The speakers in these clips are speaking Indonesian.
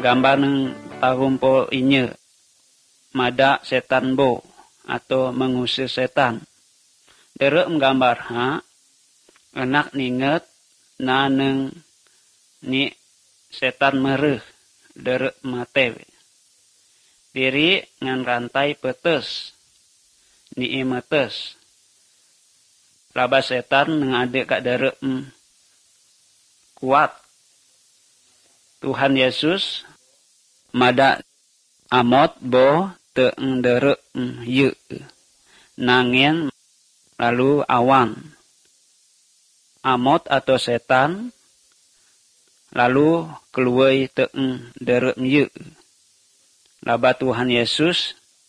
gambar neng tarumpo inye mada setan bo atau mengusir setan. Dere menggambar anak ninget na neng ni setan mereh dere matewe. Diri ngan rantai petes ni imetes. Laba setan neng ade kak dere kuat. Tuhan Yesus mada amot bo te dere ye nangen lalu awan. Amot atau setan lalu keluai te dere ye. Laba Tuhan Yesus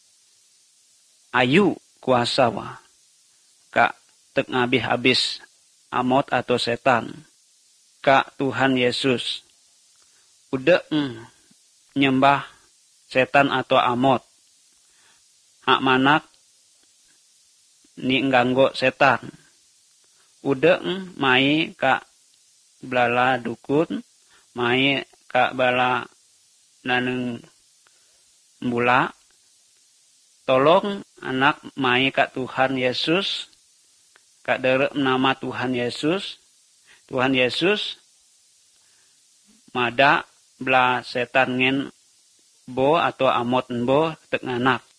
ayu kuasa wa kak tek habis amot atau setan. Kak Tuhan Yesus udah nyembah setan atau amot. Hak manak ni ngganggo setan. Udah mai kak belala dukun, mai kak bala naneng mula. Tolong anak mai kak Tuhan Yesus, kak dere nama Tuhan Yesus. Tuhan Yesus mada bela setan ngen bo atau amot bo tek anak.